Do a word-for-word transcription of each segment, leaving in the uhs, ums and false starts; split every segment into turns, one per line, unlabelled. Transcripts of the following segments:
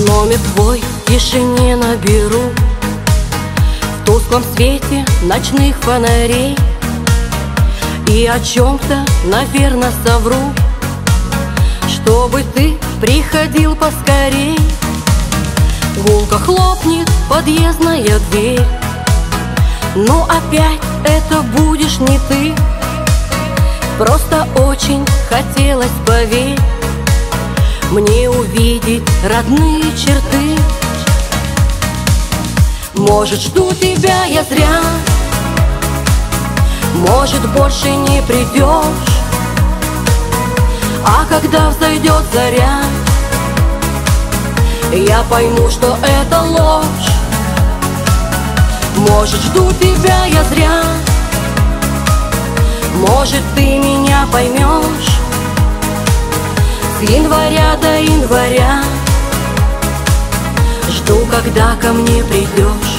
Номер твой в тишине наберу, в тусклом свете ночных фонарей, и о чем-то, наверно, совру, чтобы ты приходил поскорей. Гулко хлопнет подъездная дверь, но опять это будешь не ты. Просто очень хотелось, поверь, мне увидеть родные черты. Может, жду тебя я зря, может, больше не придешь, а когда взойдет заря, я пойму, что это ложь. Может, жду тебя я зря, может, ты меня поймешь. С января до января жду, когда ко мне придешь.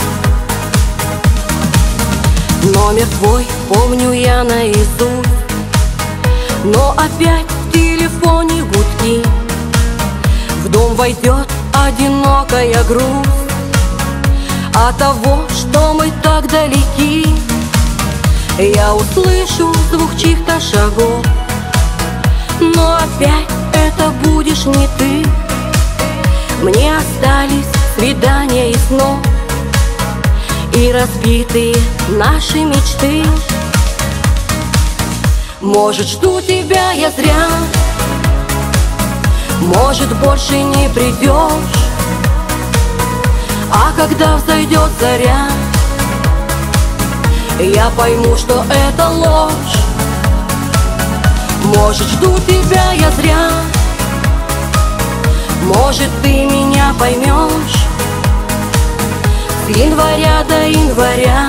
Номер твой помню я наизусть, но опять в телефоне гудки. В дом войдет одинокая грусть от того, что мы так далеки. Я услышу звук чьих-то шагов, но опять это будешь не ты. Мне остались свидания и снов, и разбитые наши мечты. Может, жду тебя я зря, может, больше не придешь, а когда взойдет заря, я пойму, что это ложь. Может, жду тебя я зря, может, ты меня поймешь. С января до января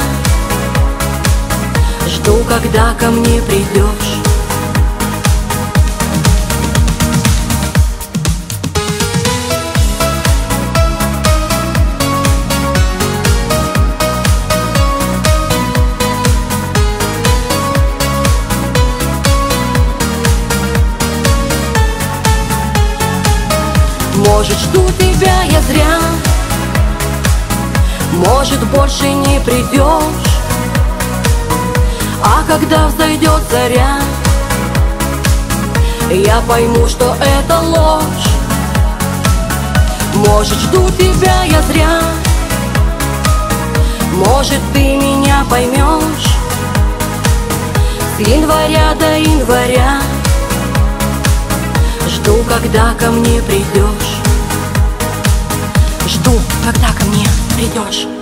жду, когда ко мне придешь. Может, жду тебя я зря, может, больше не придешь, а когда взойдет заря, я пойму, что это ложь. Может, жду тебя я зря, может, ты меня поймешь. С января до января жду, когда ко мне придешь. Жду, когда ко мне придешь.